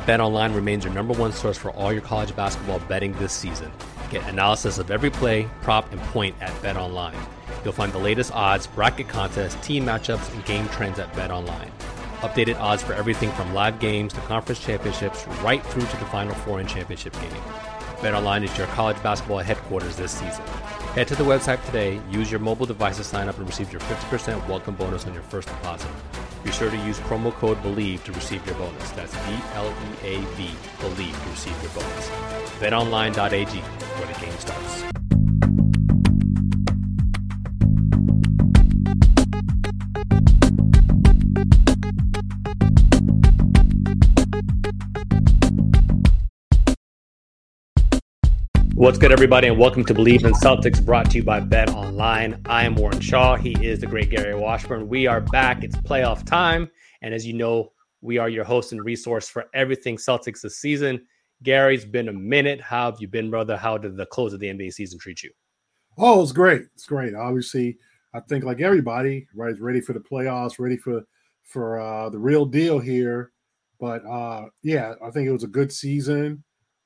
BetOnline remains your number one source for all your college basketball betting this season. Get analysis of every play, prop, and point at BetOnline. You'll find the latest odds, bracket contests, team matchups, and game trends at BetOnline. Updated odds for everything from live games to conference championships right through to the Final Four and championship game. BetOnline is your college basketball headquarters this season. Head to the website today, use your mobile device to sign up and receive your 50% welcome bonus on your first deposit. Be sure to use promo code BELIEVE to receive your bonus. That's BLEAV, BELIEVE, to receive your bonus. BetOnline.ag, where the game starts. What's good, everybody, and welcome to Believe in Celtics, brought to you by BetOnline. I am Warren Shaw. He is the great Gary Washburn. We are back. It's playoff time, and as you know, we are your host and resource for everything Celtics this season. Gary, it's been a minute. How have you been, brother? How did the close of the NBA season treat you? Oh, it's great. It's great. Obviously, I think like everybody, right, is ready for the playoffs, ready for the real deal here. But yeah, I think it was a good season.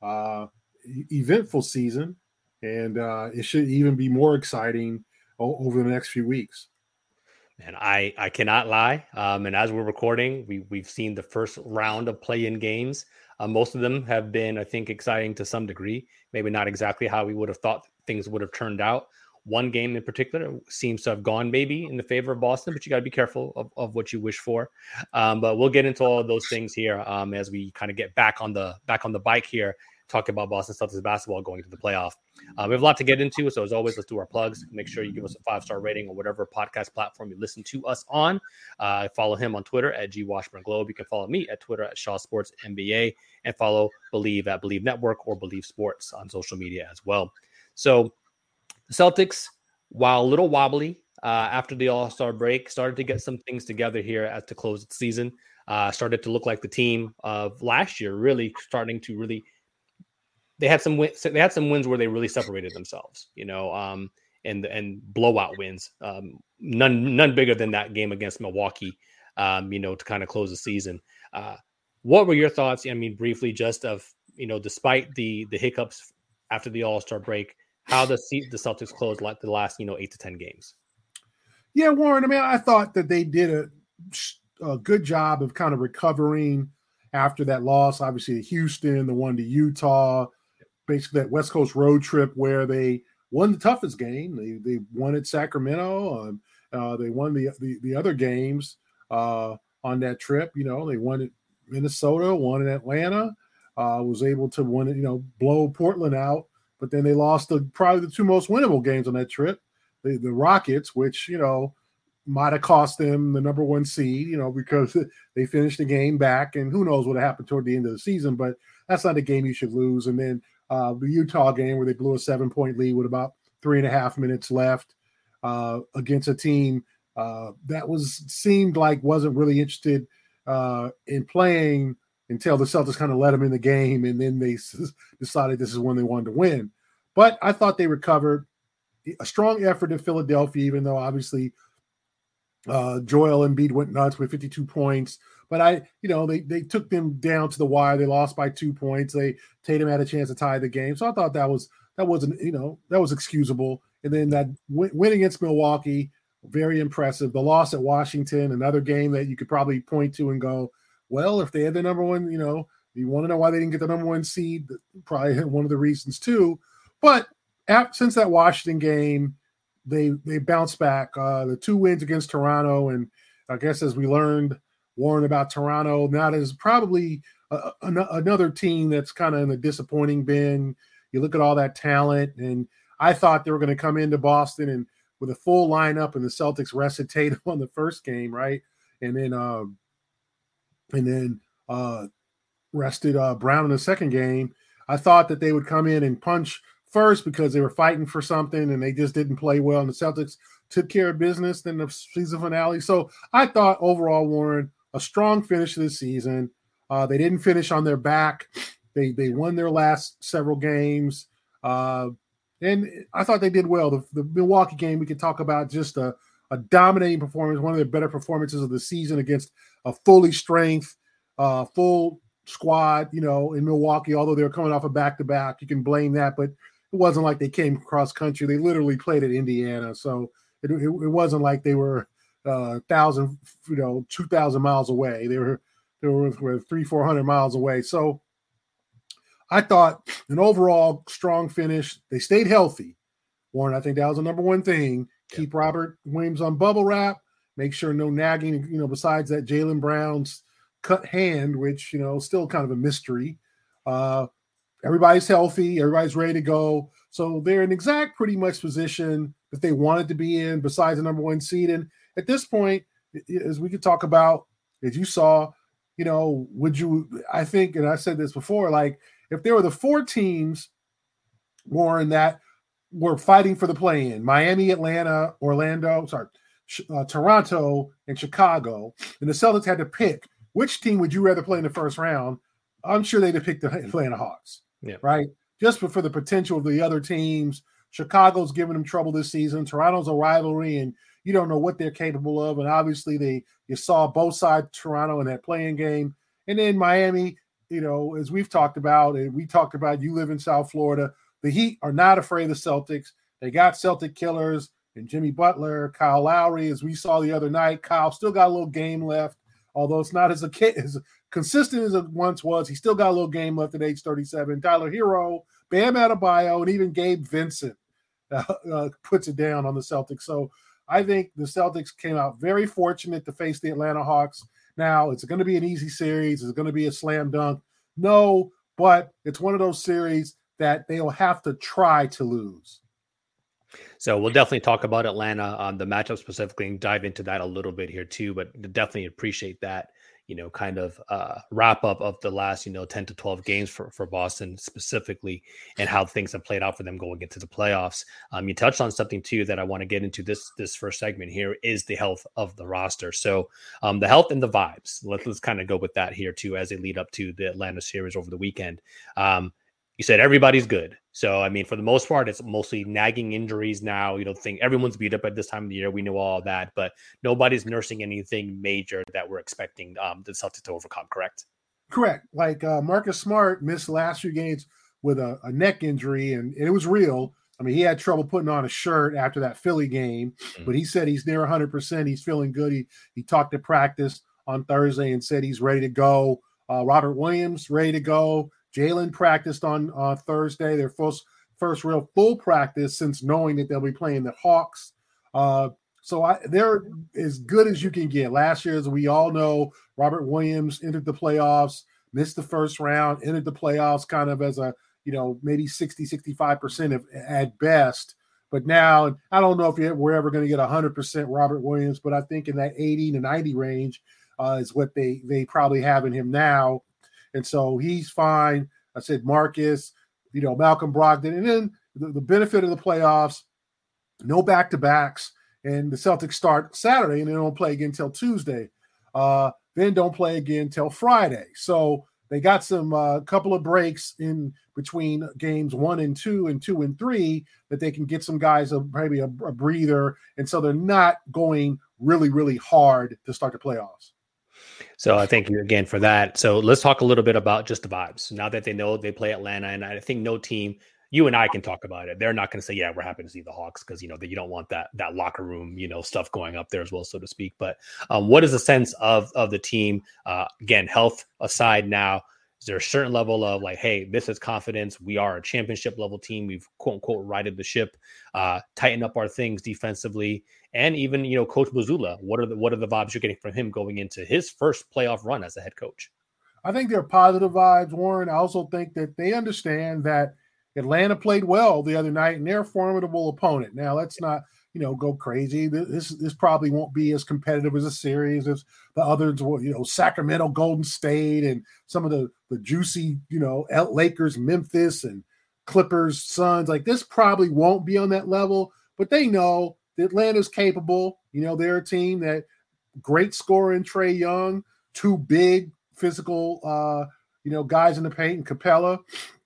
Eventful season, and it should even be more exciting over the next few weeks. And I cannot lie. And as we're recording, we've seen the first round of play-in games. Most of them have been, I think, exciting to some degree. Maybe not exactly how we would have thought things would have turned out. One game in particular seems to have gone maybe in the favor of Boston, but you got to be careful of what you wish for. But we'll get into all of those things here as we kind of get back on the bike here. Talking about Boston Celtics basketball going to the playoff. We have a lot to get into, so as always, let's do our plugs. Make sure you give us a 5-star rating on whatever podcast platform you listen to us on. Follow him on Twitter at GWashburnGlobe. You can follow me at Twitter at ShawSportsNBA, and follow Believe at Believe Network or Believe Sports on social media as well. So the Celtics, while a little wobbly after the All-Star break, started to get some things together here as to close the season. Started to look like the team of last year, really starting to really. They had some wins where they really separated themselves, and blowout wins. None bigger than that game against Milwaukee, to kind of close the season. What were your thoughts? I mean, briefly, just of despite the hiccups after the All-Star break, how the Celtics closed like the last 8 to 10 games. Yeah, Warren. I mean, I thought that they did a good job of kind of recovering after that loss. Obviously, to Houston, the one to Utah. Basically that West Coast road trip where they won the toughest game. They won at Sacramento. They won the other games on that trip. They won at Minnesota, won in Atlanta, was able to win it, blow Portland out. But then they lost probably the two most winnable games on that trip. The Rockets, which, might have cost them the number one seed, because they finished the game back, and who knows what happened toward the end of the season. But that's not a game you should lose. And then the Utah game where they blew a 7-point lead with about 3.5 minutes left against a team that seemed like wasn't really interested in playing until the Celtics kind of let them in the game, and then they decided this is when they wanted to win. But I thought they recovered. A strong effort in Philadelphia, even though obviously Joel Embiid went nuts with 52 points. But they took them down to the wire. They lost by 2 points. Tatum had a chance to tie the game. So I thought that was excusable. And then that win against Milwaukee, very impressive. The loss at Washington, another game that you could probably point to and go, well, if they had the number one, you want to know why they didn't get the number one seed, probably one of the reasons too. But since that Washington game, they bounced back. The 2 wins against Toronto, and I guess as we learned, Warren, about Toronto, now there's probably another team that's kind of in the disappointing bin. You look at all that talent, and I thought they were going to come into Boston and with a full lineup, and the Celtics rested Tatum on the first game, right, and then rested Brown in the second game. I thought that they would come in and punch first because they were fighting for something, and they just didn't play well, and the Celtics took care of business in the season finale. So I thought overall, Warren, a strong finish to the season. They didn't finish on their back. They won their last several games. And I thought they did well. The Milwaukee game, we could talk about just a dominating performance, one of the better performances of the season against a full squad, in Milwaukee, although they were coming off a back-to-back. You can blame that, but it wasn't like they came cross country. They literally played at Indiana. So it wasn't like they were 2,000 miles away. They were 300-400 miles away. So I thought an overall strong finish. They stayed healthy. Warren, I think that was the number one thing. Yeah. Keep Robert Williams on bubble wrap. Make sure no nagging, besides that Jaylen Brown's cut hand, which, still kind of a mystery. Everybody's healthy. Everybody's ready to go. So they're in exact pretty much position that they wanted to be in besides the number one seed. And at this point, as we could talk about, as you saw, I think, and I said this before, like if there were the 4 teams, Warren, that were fighting for the play-in, Miami, Atlanta, Toronto, and Chicago, and the Celtics had to pick which team would you rather play in the first round, I'm sure they'd have picked the Atlanta Hawks, right? Just for the potential of the other teams. Chicago's giving them trouble this season. Toronto's a rivalry, and you don't know what they're capable of. And obviously, you saw both sides of Toronto in that playing game. And then Miami, as we've talked about, and we talked about, you live in South Florida, the Heat are not afraid of the Celtics. They got Celtic killers and Jimmy Butler, Kyle Lowry, as we saw the other night. Kyle still got a little game left, although it's not as consistent as it once was. He still got a little game left at age 37. Tyler Hero, Bam Adebayo, and even Gabe Vincent puts it down on the Celtics. So I think the Celtics came out very fortunate to face the Atlanta Hawks. Now, it's going to be an easy series. It's going to be a slam dunk. No, but it's one of those series that they'll have to try to lose. So we'll definitely talk about Atlanta, the matchup specifically, and dive into that a little bit here too, but definitely appreciate that, kind of wrap up of the last, 10 to 12 games for Boston specifically, and how things have played out for them going into the playoffs. You touched on something too that I want to get into this first segment here is the health of the roster. So the health and the vibes, let's kind of go with that here too, as they lead up to the Atlanta series over the weekend. You said everybody's good. So, for the most part, it's mostly nagging injuries now. You don't think everyone's beat up at this time of the year. We know all that, but nobody's nursing anything major that we're expecting the Celtics to overcome, correct? Correct. Like Marcus Smart missed the last few games with a neck injury, and it was real. He had trouble putting on a shirt after that Philly game, but he said he's near 100%. He's feeling good. He talked at practice on Thursday and said he's ready to go. Robert Williams, ready to go. Jaylen practiced on Thursday, their first real full practice since knowing that they'll be playing the Hawks. So they're as good as you can get. Last year, as we all know, Robert Williams entered the playoffs, missed the first round, entered the playoffs kind of as a, maybe 60-65% at best. But now, I don't know if we're ever going to get 100% Robert Williams, but I think in that 80 to 90 range is what they probably have in him now. And so he's fine. I said Marcus, Malcolm Brogdon. And then the benefit of the playoffs, no back-to-backs. And the Celtics start Saturday, and they don't play again until Tuesday. Then don't play again until Friday. So they got some couple of breaks in between games 1 and 2 and 2 and 3 that they can get some guys maybe a breather. And so they're not going really, really hard to start the playoffs. So I thank you again for that. So let's talk a little bit about just the vibes. Now that they know they play Atlanta, and I think no team, you and I can talk about it. They're not going to say, yeah, we're happy to see the Hawks because, you don't want that locker room, stuff going up there as well, so to speak. But what is the sense of the team? Again, health aside now, is there a certain level of like, hey, this is confidence. We are a championship level team. We've quote unquote righted the ship, tighten up our things defensively. And even, Coach Mazzulla, what are the vibes you're getting from him going into his first playoff run as a head coach? I think they're positive vibes, Warren. I also think that they understand that Atlanta played well the other night, and they're a formidable opponent. Now, let's not, go crazy. This probably won't be as competitive as a series as the others, Sacramento, Golden State, and some of the juicy, Lakers, Memphis, and Clippers, Suns. Like this probably won't be on that level, but they know Atlanta's capable. They're a team that great scorer in Trae Young, 2 big physical, guys in the paint, and Capella,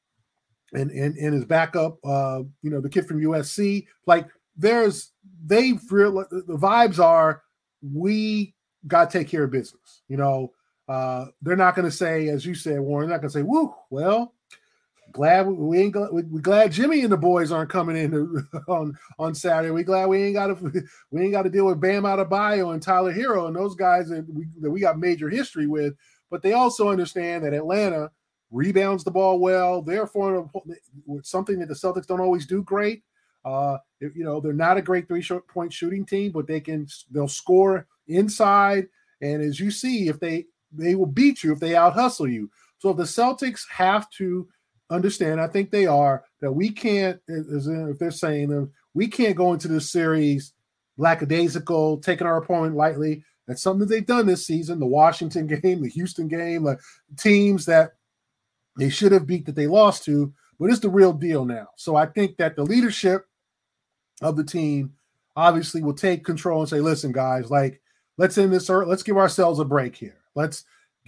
and his backup, the kid from USC. Like the vibes are we got to take care of business. they're not going to say, as you said, Warren, they're not going to say, "Woo, well, we're glad Jimmy and the boys aren't coming in on Saturday. We glad we ain't got to deal with Bam Adebayo and Tyler Hero and those guys that we got major history with." But they also understand that Atlanta rebounds the ball well. Therefore, something that the Celtics don't always do great. They're not a great 3-point shooting team, but they'll score inside. And as you see, if they will beat you if they out hustle you. So if the Celtics have to understand, I think they are, that we can't, if they're saying that we can't go into this series lackadaisical, taking our opponent lightly. That's something that they've done this season. The Washington game, the Houston game, teams that they should have beat that they lost to, but it's the real deal now. So I think that the leadership of the team obviously will take control and say, "Listen, guys, let's end this. Let's give ourselves a break here. Let's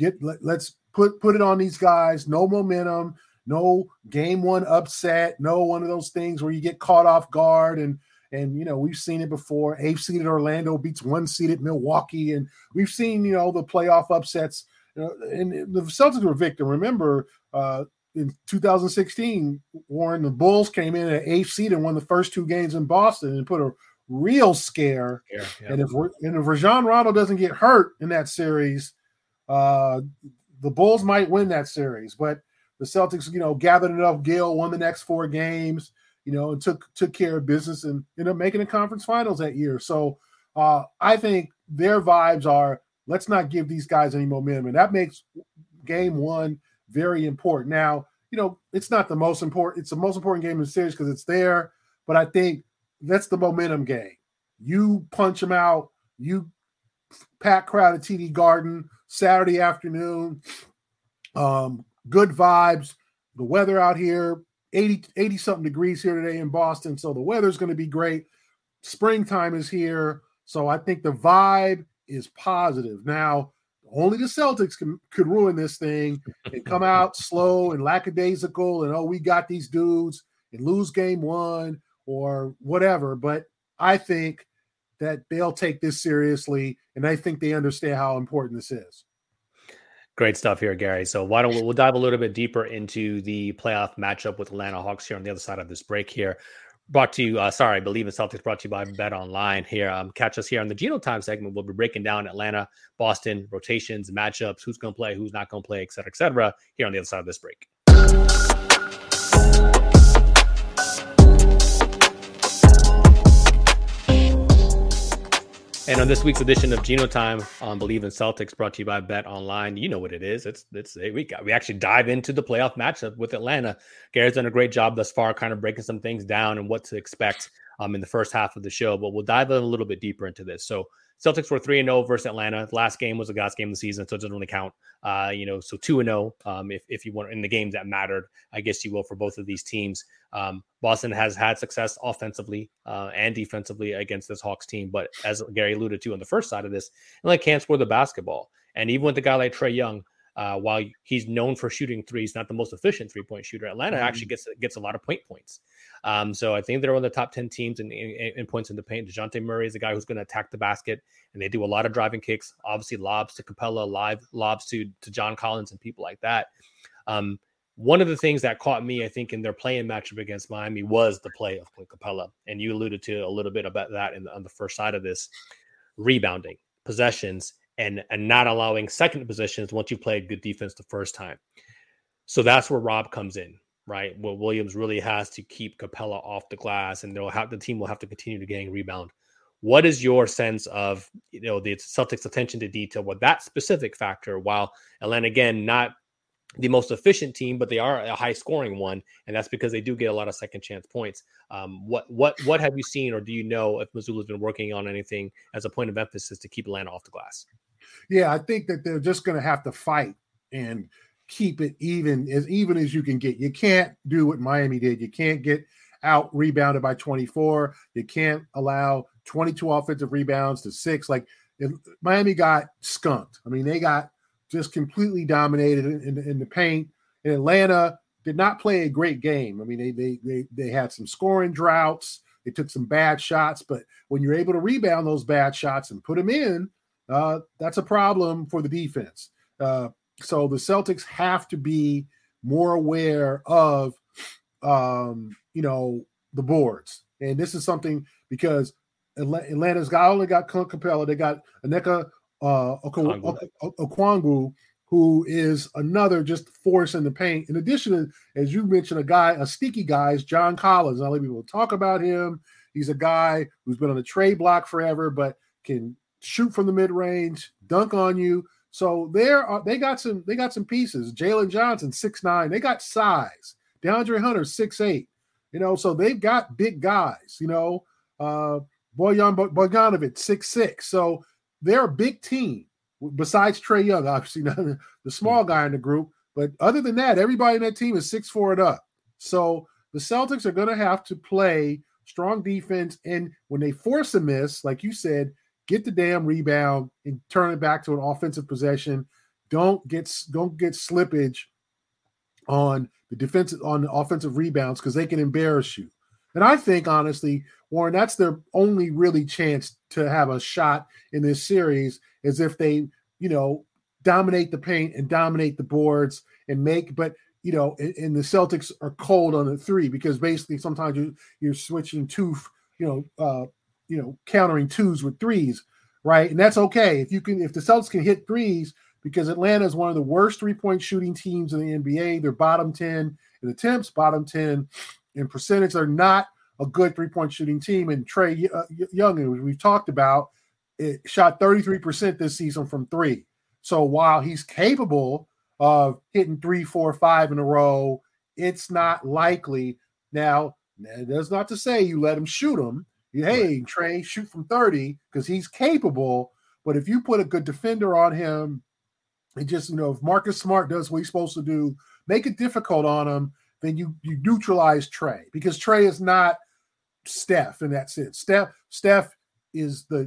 put it on these guys. No momentum, no game one upset, no one of those things where you get caught off guard." And we've seen it before. 8th-seeded Orlando beats 1-seeded Milwaukee, and we've seen the playoff upsets. And the Celtics were victim. Remember, in 2016, Warren, the Bulls came in at 8th seed and won the first 2 games in Boston and put a real scare. Yeah. And if Rajon Rondo doesn't get hurt in that series, the Bulls might win that series. But the Celtics, gathered enough gil, won the next 4 games, and took care of business and ended up making the conference finals that year. So I think their vibes are, let's not give these guys any momentum. And that makes game 1 very important. Now, it's not the most important. It's the most important game in the series because it's there. But I think that's the momentum game. You punch them out. You pack crowd at TD Garden Saturday afternoon. Good vibes. The weather out here, 80 something degrees here today in Boston. So the weather's going to be great. Springtime is here. So I think the vibe is positive. Now, only the Celtics could ruin this thing and come out slow and lackadaisical and, we got these dudes and lose game 1 or whatever. But I think that they'll take this seriously, and I think they understand how important this is. Great stuff here, Gary. So we'll dive a little bit deeper into the playoff matchup with Atlanta Hawks here on the other side of this break here. Brought to you, I believe in Celtics, brought to you by Bet Online here. Catch us here on the Geno Time segment. We'll be breaking down Atlanta, Boston, rotations, matchups, who's going to play, who's not going to play, et cetera, here on the other side of this break. And on this week's edition of Geno Time on Believe in Celtics, brought to you by Bet Online, you know what it is. We actually dive into the playoff matchup with Atlanta. Gary's done a great job thus far, kind of breaking some things down and what to expect in the first half of the show. But we'll dive a little bit deeper into this. So Celtics were 3-0 versus Atlanta. The last game was the last game of the season, so it doesn't really count. So 2-0 if you want in the games that mattered, I guess you will, for both of these teams. Boston has had success offensively and defensively against this Hawks team, but as Gary alluded to on the first side of this, Atlanta can't score the basketball. And even with a guy like Trae Young, while he's known for shooting threes, not the most efficient 3-point shooter, Atlanta actually gets a lot of points. So I think they're one of the top 10 teams in points in the paint. DeJounte Murray is a guy who's going to attack the basket, and they do a lot of driving kicks, obviously lobs to Capella, lobs to John Collins and people like that. One of the things that caught me, I think, in their play-in matchup against Miami was the play of Clint Capella. And you alluded to a little bit about that on the first side of this. Rebounding, possessions, and not allowing second possessions once you played good defense the first time. So that's where Rob comes in, right? Well, Williams really has to keep Capella off the glass, and the team will have to continue to gain rebound. What is your sense of the Celtics' attention to detail with that specific factor? While Atlanta, again, not the most efficient team, but they are a high scoring one. And that's because they do get a lot of second chance points. What have you seen, or do you know if Mazzulla's been working on anything as a point of emphasis to keep Atlanta off the glass? Yeah, I think that they're just going to have to fight and keep it even as you can get. You can't do what Miami did. You can't get out rebounded by 24. You can't allow 22 offensive rebounds to 6. Miami got skunked. I mean, they got just completely dominated in the paint. And Atlanta did not play a great game. I mean, they had some scoring droughts. They took some bad shots, but when you're able to rebound those bad shots and put them in, that's a problem for the defense. So the Celtics have to be more aware of, the boards. And this is something because Atlanta's only got Clint Capella. They got Onyeka Okongwu, who is another just force in the paint. In addition to, as you mentioned, a sneaky guy is John Collins. I'll let people talk about him. He's a guy who's been on the trade block forever, but can shoot from the mid-range, dunk on you. So they got some pieces. Jalen Johnson, 6'9". They got size. DeAndre Hunter, 6'8". So they've got big guys, Bojan Bogdanovic, 6'6". So they're a big team besides Trae Young, obviously not the small guy in the group. But other than that, everybody in that team is 6'4" and up. So the Celtics are going to have to play strong defense. And when they force a miss, like you said, get the damn rebound and turn it back to an offensive possession. Don't get slippage on the offensive rebounds because they can embarrass you. And I think, honestly, Warren, that's their only really chance to have a shot in this series is if they, dominate the paint and dominate the boards and and the Celtics are cold on the three because basically sometimes you're switching countering twos with threes, right? And that's okay if the Celtics can hit threes because Atlanta is one of the worst 3-point shooting teams in the NBA. They're bottom 10 in attempts, bottom 10 in percentage. They're not a good 3-point shooting team. And Trae Young, as we've talked about, shot 33% this season from three. So while he's capable of hitting 3, 4, 5 in a row, it's not likely. Now, that's not to say you let him shoot him. Hey, Trae, shoot from 30 because he's capable. But if you put a good defender on him, and just, if Marcus Smart does what he's supposed to do, make it difficult on him, then you neutralize Trae because Trae is not Steph in that sense. Steph is the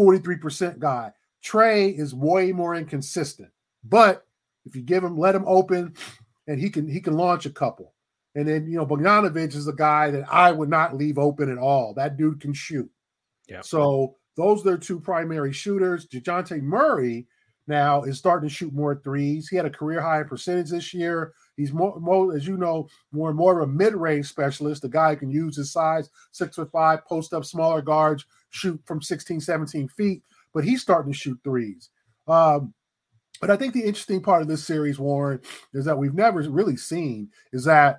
43% guy. Trae is way more inconsistent. But if you let him open, and he can launch a couple. And then Bogdanovic is a guy that I would not leave open at all. That dude can shoot. Yeah. So those are their two primary shooters. DeJounte Murray now is starting to shoot more threes. He had a career high percentage this year. He's more, as you know, more and more of a mid-range specialist. The guy who can use his size, 6'5", post up smaller guards, shoot from 16, 17 feet. But he's starting to shoot threes. But I think the interesting part of this series, Warren, is that we've never really seen is that,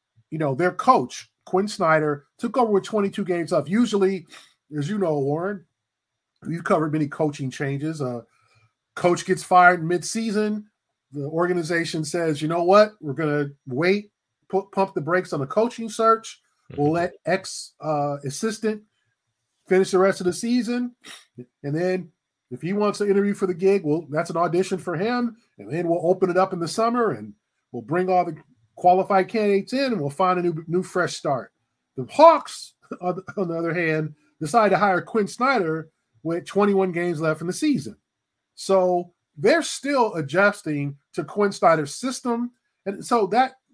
their coach, Quinn Snyder, took over with 22 games left. Usually, as you know, Warren, you've covered many coaching changes. Coach gets fired mid-season. The organization says, you know what? We're going to wait, pump the brakes on the coaching search. We'll let assistant finish the rest of the season. And then if he wants to interview for the gig, well, that's an audition for him. And then we'll open it up in the summer and we'll bring all the qualified candidates in and we'll find a new fresh start. The Hawks, on the other hand, decided to hire Quinn Snyder with 21 games left in the season. So they're still adjusting to Quinn Snyder's system. And so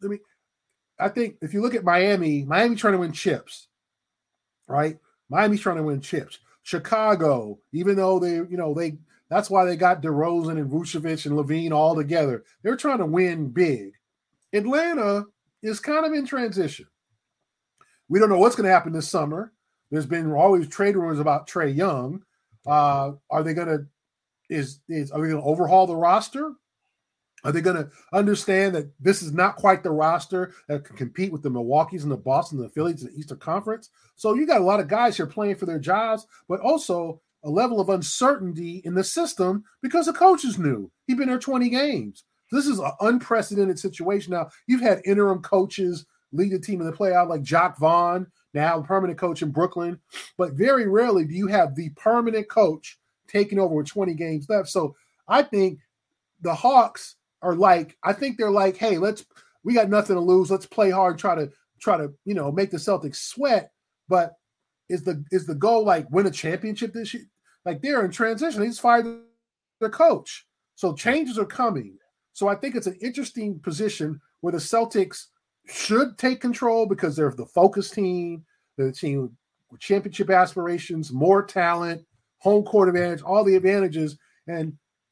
I think if you look at Miami trying to win chips, right? Miami's trying to win chips. Chicago, even though that's why they got DeRozan and Vucevic and Levine all together. They're trying to win big. Atlanta is kind of in transition. We don't know what's going to happen this summer. There's been always trade rumors about Trae Young. Are they going to overhaul the roster? Are they going to understand that this is not quite the roster that can compete with the Milwaukees and the Boston and the Phillies in the Eastern Conference? So you got a lot of guys here playing for their jobs, but also a level of uncertainty in the system because the coach is new. He's been there 20 games. This is an unprecedented situation. Now, you've had interim coaches lead the team in the playoff like Jacques Vaughn, now permanent coach in Brooklyn, but very rarely do you have the permanent coach taking over with 20 games left. So I think the Hawks they're like, hey, we got nothing to lose. Let's play hard, try to make the Celtics sweat. But is the goal like win a championship this year? Like they're in transition. They just fired their coach. So changes are coming. So I think it's an interesting position where the Celtics should take control because they're the focus team, they're the team with championship aspirations, more talent, home court advantage, all the advantages. And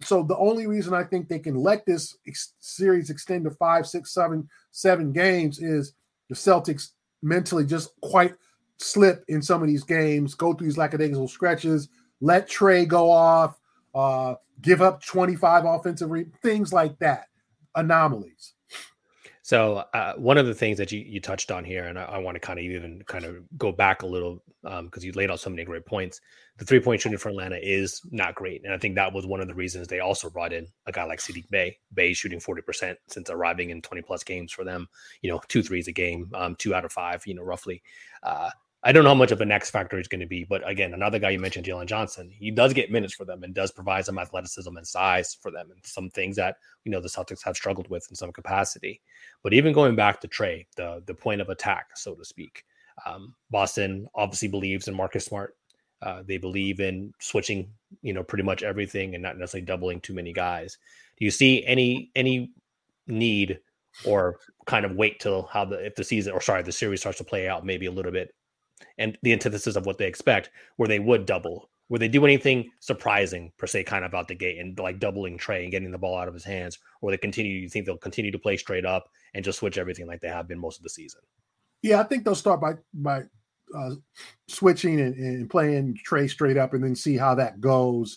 So the only reason I think they can let this series extend to 5, 6, 7 games is the Celtics mentally just quite slip in some of these games, go through these lackadaisical stretches, let Trey go off, give up 25 offensive things like that, anomalies. So one of the things that you touched on here, and I want to kind of go back a little because you laid out so many great points. The 3-point shooting for Atlanta is not great, and I think that was one of the reasons they also brought in a guy like Saddiq Bey. Bey shooting 40% since arriving in 20 plus games for them. 2 threes a game, 2 out of 5. Roughly. I don't know how much of an X factor he's going to be, but again, another guy you mentioned, Jalen Johnson, he does get minutes for them and does provide some athleticism and size for them, and some things that the Celtics have struggled with in some capacity. But even going back to Trey, the point of attack, so to speak, Boston obviously believes in Marcus Smart. They believe in switching, pretty much everything and not necessarily doubling too many guys. Do you see any need or kind of wait till the series starts to play out maybe a little bit, and the antithesis of what they expect, where they would double? Would they do anything surprising per se, kind of out the gate and like doubling Trey and getting the ball out of his hands? Or you think they'll continue to play straight up and just switch everything like they have been most of the season? Yeah, I think they'll start by switching and playing Trey straight up and then see how that goes.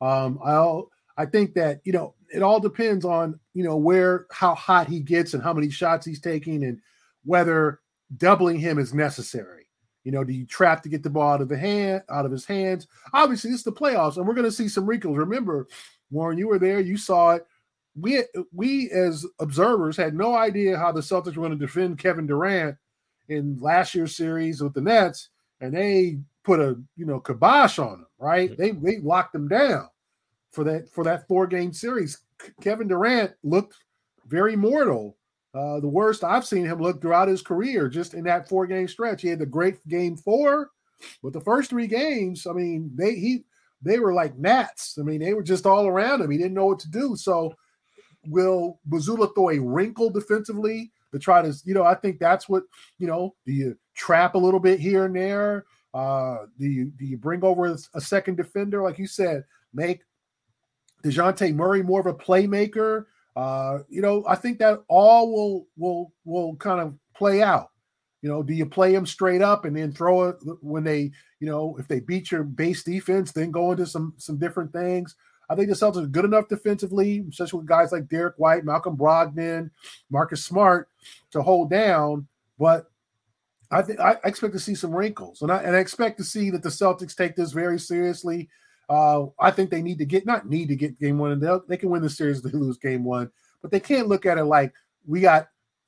I think that, it all depends on, how hot he gets and how many shots he's taking and whether doubling him is necessary. Do you trap to get the ball out of his hands? Obviously, this is the playoffs, and we're going to see some wrinkles. Remember, Warren, you were there, you saw it. We as observers had no idea how the Celtics were going to defend Kevin Durant in last year's series with the Nets, and they put a kibosh on him, right? They locked him down for that 4-game series. Kevin Durant looked very mortal. The worst I've seen him look throughout his career, just in that 4-game stretch. He had the great game 4, but the first 3 games, I mean, they were like gnats. I mean, they were just all around him. He didn't know what to do. So will Mazzulla throw a wrinkle defensively to try to, I think that's what, do you trap a little bit here and there? Do you bring over a second defender? Like you said, make DeJounte Murray more of a playmaker. I think that all will kind of play out. Do you play them straight up and then throw it when they, if they beat your base defense, then go into some different things? I think the Celtics are good enough defensively, especially with guys like Derek White, Malcolm Brogdon, Marcus Smart, to hold down. But I expect to see some wrinkles, and I expect to see that the Celtics take this very seriously. I think they need to get game 1, and they can win the series if they lose game 1, but they can't look at it like we got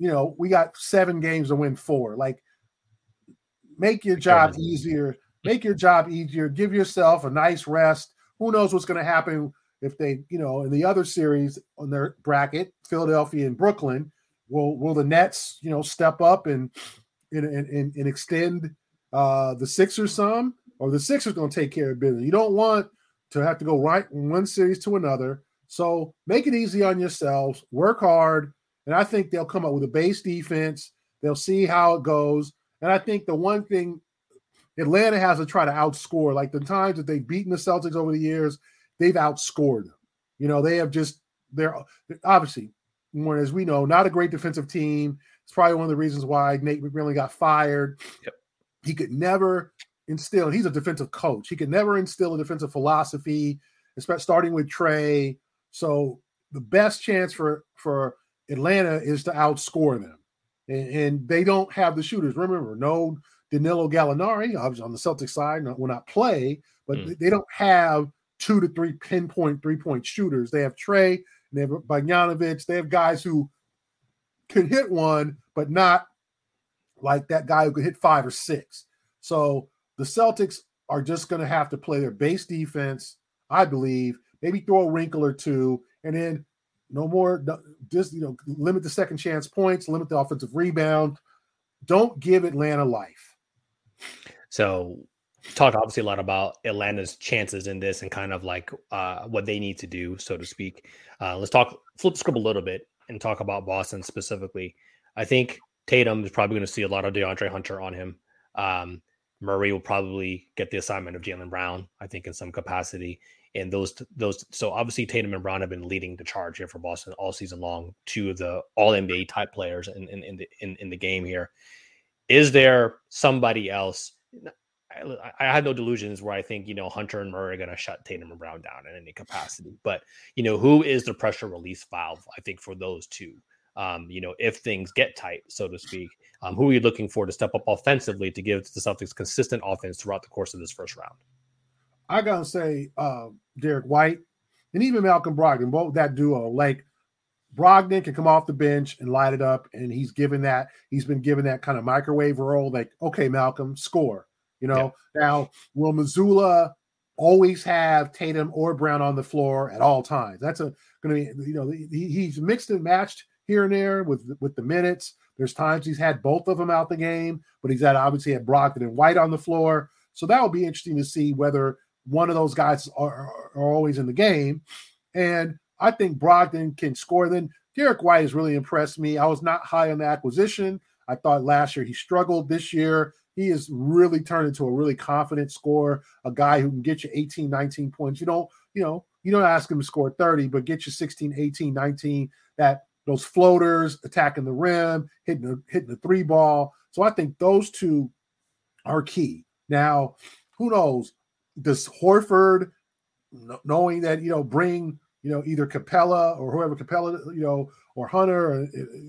7 games to win 4. Like, make your job easier. Make your job easier. Give yourself a nice rest. Who knows what's going to happen if they, in the other series on their bracket, Philadelphia and Brooklyn, will the Nets, step up and extend the Sixers some? Or the Sixers going to take care of business. You don't want to have to go right from one series to another. So make it easy on yourselves. Work hard. And I think they'll come up with a base defense. They'll see how it goes. And I think the one thing Atlanta has to try to outscore, like the times that they've beaten the Celtics over the years, they've outscored them. They're obviously, as we know, not a great defensive team. It's probably one of the reasons why Nate McMillan got fired. Yep. He could never instill. He's a defensive coach. He could never instill a defensive philosophy, especially starting with Trey. So the best chance for Atlanta is to outscore them, and they don't have the shooters. Remember, no Danilo Gallinari, obviously on the Celtics side, will not play, but they don't have 2 to 3 pinpoint 3-point shooters. They have Trey, and they have Bogdanovic. They have guys who can hit one, but not like that guy who could hit 5 or 6. So the Celtics are just going to have to play their base defense, I believe, maybe throw a wrinkle or 2, and then no more, just, limit the second chance points, limit the offensive rebound. Don't give Atlanta life. So talk obviously a lot about Atlanta's chances in this and kind of like what they need to do, so to speak. Let's flip the script a little bit and talk about Boston specifically. I think Tatum is probably going to see a lot of DeAndre Hunter on him. Murray will probably get the assignment of Jaylen Brown, I think, in some capacity. And those. So obviously Tatum and Brown have been leading the charge here for Boston all season long. Two of the All NBA type players in the game here. Is there somebody else? I have no delusions where I think, Hunter and Murray are going to shut Tatum and Brown down in any capacity. But, who is the pressure release valve, I think, for those two? If things get tight, so to speak, who are you looking for to step up offensively to give the Celtics consistent offense throughout the course of this first round? I got to say Derek White and even Malcolm Brogdon, both that duo. Like, Brogdon can come off the bench and light it up, and he's been given that kind of microwave role. Like, okay, Malcolm, score. Now, will Mazzulla always have Tatum or Brown on the floor at all times? That's going to be, he's mixed and matched here and there with the minutes. There's times he's had both of them out the game, but he's obviously had Brogdon and White on the floor. So that will be interesting to see whether one of those guys are always in the game. And I think Brogdon can score. Then Derek White has really impressed me. I was not high on the acquisition. I thought last year he struggled. This year, he has really turned into a really confident scorer, a guy who can get you 18, 19 points. You don't ask him to score 30, but get you 16, 18, 19, those floaters, attacking the rim, hitting the three ball. So I think those two are key. Now, who knows? Does Horford, knowing that, bring, either Capella or whoever Capella, or Hunter,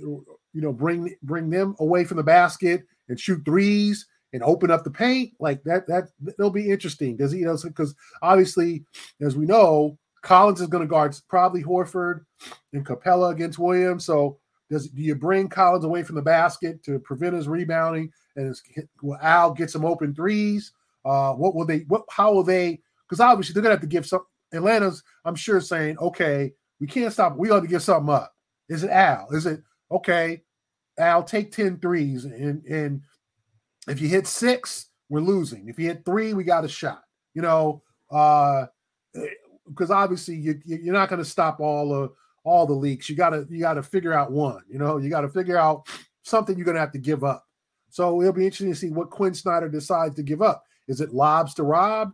bring them away from the basket and shoot threes and open up the paint like that it'll be interesting because obviously, as we know, Collins is going to guard probably Horford and Capella against Williams. So do you bring Collins away from the basket to prevent his rebounding, and will Al get some open threes? How will they, because obviously they're going to have to give some. Atlanta's, I'm sure, saying, okay, we can't stop. We got to give something up. Is it Al? Is it, okay, Al, take 10 threes, and if you hit 6, we're losing. If you hit 3, we got a shot. Because obviously you're not going to stop all the leaks. You got to figure out one. You got to figure out something you're going to have to give up. So it'll be interesting to see what Quinn Snyder decides to give up. Is it lobs to Rob?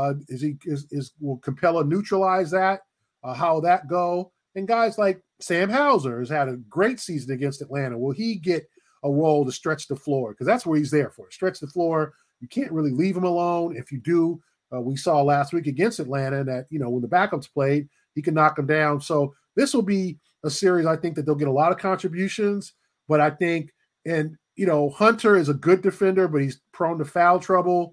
Will Capella neutralize that? How will that go? And guys like Sam Hauser has had a great season against Atlanta. Will he get a role to stretch the floor? Because that's what he's there for. Stretch the floor. You can't really leave him alone. If you do, we saw last week against Atlanta that, when the backups played, he can knock them down. So this will be a series, I think, that they'll get a lot of contributions. But I think, and, Hunter is a good defender, but he's prone to foul trouble.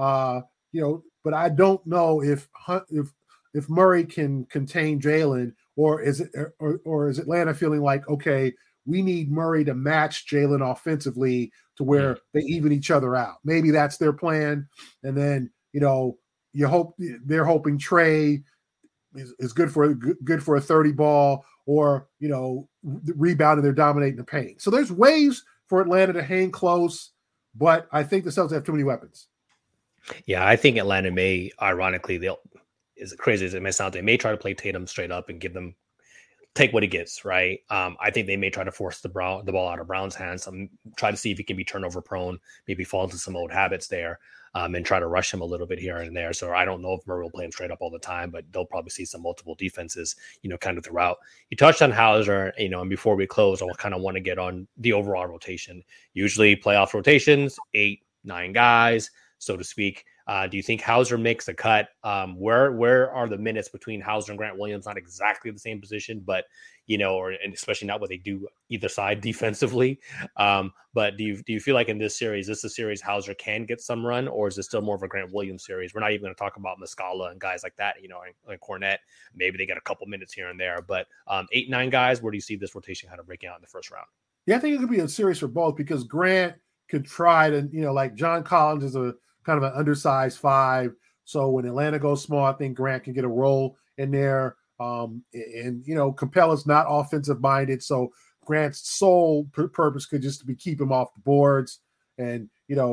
But I don't know if Murray can contain Jalen, or is Atlanta feeling like, okay, we need Murray to match Jalen offensively to where they even each other out. Maybe that's their plan. And then, they're hoping Trey is good for a 30 ball, or, rebounding, they're dominating the paint. So there's ways for Atlanta to hang close, but I think the Celtics have too many weapons. Yeah, I think Atlanta may, ironically, as crazy as it may sound, they may try to play Tatum straight up and take what he gets, right? I think they may try to force the ball out of Brown's hands, try to see if he can be turnover prone, maybe fall into some old habits there, and try to rush him a little bit here and there. So I don't know if Murray will play him straight up all the time, but they'll probably see some multiple defenses, kind of throughout. You touched on Hauser, and before we close, I kind of want to get on the overall rotation. Usually playoff rotations, 8-9 guys, so to speak. Do you think Hauser makes a cut? Where are the minutes between Hauser and Grant Williams? Not exactly the same position, but and especially not what they do either side defensively. But do you feel like in this series, this is a series Hauser can get some run, or is it still more of a Grant Williams series? We're not even going to talk about Muscala and guys like that, and Cornette. Maybe they get a couple minutes here and there, but 8-9 guys. Where do you see this rotation kind of breaking out in the first round? Yeah, I think it could be a series for both, because Grant could try to, like John Collins is a kind of an undersized 5. So when Atlanta goes small, I think Grant can get a role in there. Capella's not offensive minded. So Grant's sole purpose could just be keep him off the boards. And,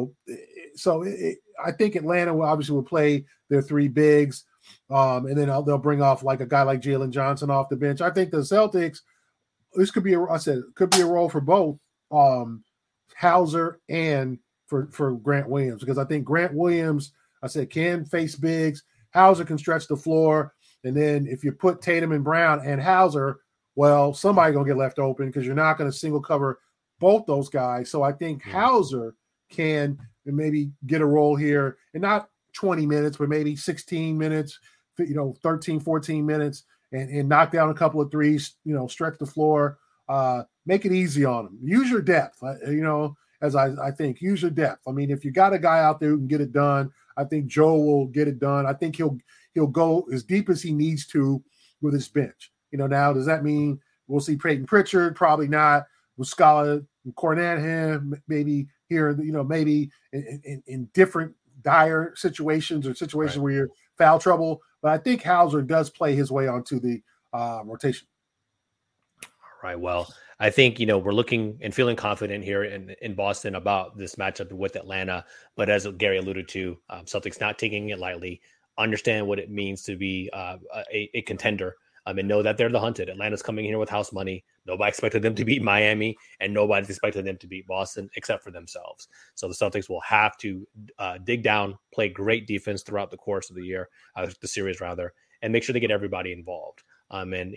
I think Atlanta will play their 3 bigs. And then they'll bring off like a guy like Jalen Johnson off the bench. I think the Celtics, this could be could be a role for both Hauser and for Grant Williams, because I think Grant Williams, can face bigs. Hauser can stretch the floor. And then if you put Tatum and Brown and Hauser, well, somebody's going to get left open because you're not going to single cover both those guys. So I think Hauser can maybe get a role here, and not 20 minutes, but maybe 16 minutes, 13, 14 minutes, and knock down a couple of threes, stretch the floor, make it easy on them. Use your depth, as I think. Use your depth. I mean, if you got a guy out there who can get it done, I think Joe will get it done. I think he'll go as deep as he needs to with his bench. Now, does that mean we'll see Peyton Pritchard? Probably not. Muscala and Cornette, maybe here, maybe in different dire situations or situations where you're foul trouble. But I think Hauser does play his way onto the rotation. All right. Well, I think, we're looking and feeling confident here in Boston about this matchup with Atlanta. But as Gary alluded to, Celtics not taking it lightly, understand what it means to be a contender. And know that they're the hunted. Atlanta's coming here with house money. Nobody expected them to beat Miami, and nobody's expected them to beat Boston except for themselves. So the Celtics will have to dig down, play great defense throughout the course of the year, the series rather, and make sure they get everybody involved. And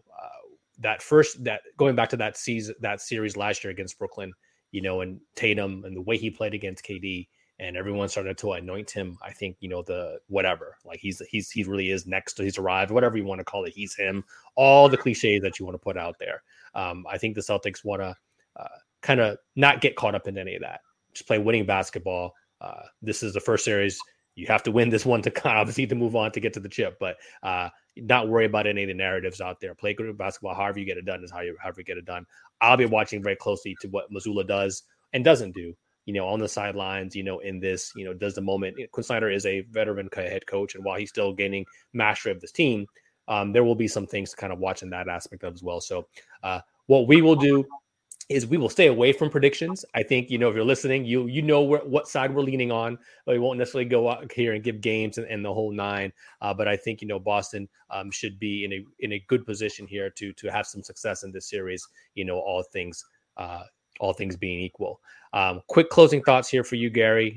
that going back to that series last year against Brooklyn, and Tatum and the way he played against KD. And everyone started to anoint him. I think, the whatever, like he really is next. He's arrived, whatever you want to call it. He's him. All the cliches that you want to put out there. I think the Celtics want to kind of not get caught up in any of that. Just play winning basketball. This is the first series. You have to win this one to obviously to move on to get to the chip, but not worry about any of the narratives out there. Play good basketball. However you get it done is however you get it done. I'll be watching very closely to what Mazzulla does and doesn't do. On the sidelines, in this, does the moment. Quinn Snyder is a veteran head coach, and while he's still gaining mastery of this team, there will be some things to kind of watch in that aspect of as well. So what we will do is we will stay away from predictions. I think, if you're listening, what side we're leaning on. We won't necessarily go out here and give games and the whole nine. But I think, Boston should be in a good position here to have some success in this series, all things being equal. Quick closing thoughts here for you, Gary.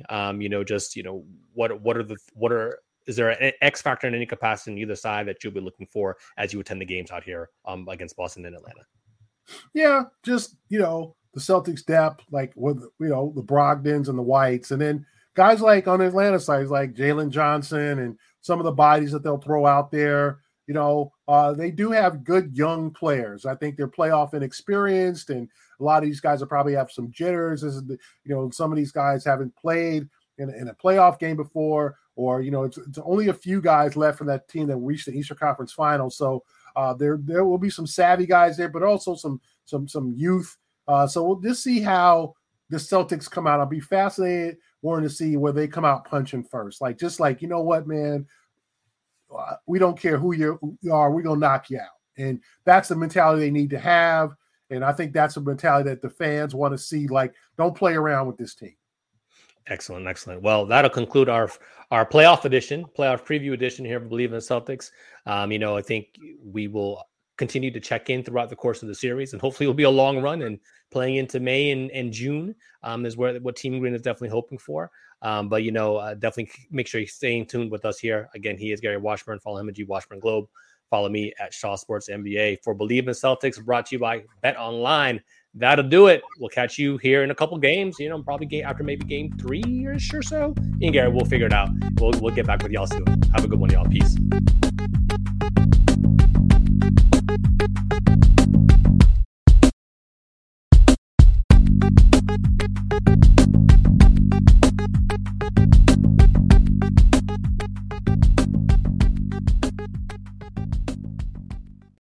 Is there an X factor in any capacity on either side that you'll be looking for as you attend the games out here against Boston and Atlanta? Yeah, just, the Celtics depth, like with, the Brogdons and the Whites, and then guys like on the Atlanta side, like Jalen Johnson and some of the bodies that they'll throw out there. They do have good young players. I think they're playoff inexperienced, and a lot of these guys will probably have some jitters. Some of these guys haven't played in a playoff game before, or it's only a few guys left from that team that reached the Eastern Conference Finals. So there will be some savvy guys there, but also some youth. So we'll just see how the Celtics come out. I'll be fascinated, wanting to see where they come out punching first. You know what, man. We don't care who you are. We're going to knock you out. And that's the mentality they need to have. And I think that's a mentality that the fans want to see. Don't play around with this team. Excellent. Well, that'll conclude our playoff preview edition here of Believe in the Celtics. I think we will continue to check in throughout the course of the series, and hopefully it'll be a long run, and playing into May and June is what Team Green is definitely hoping for. But definitely make sure you're staying tuned with us here. Again, he is Gary Washburn. Follow him at G Washburn Globe. Follow me at Shaw Sports NBA. For Believe in the Celtics, brought to you by Bet Online. That'll do it. We'll catch you here in a couple games. Probably after maybe game 3-ish or so. And Gary, we'll figure it out. We'll get back with y'all soon. Have a good one, y'all. Peace.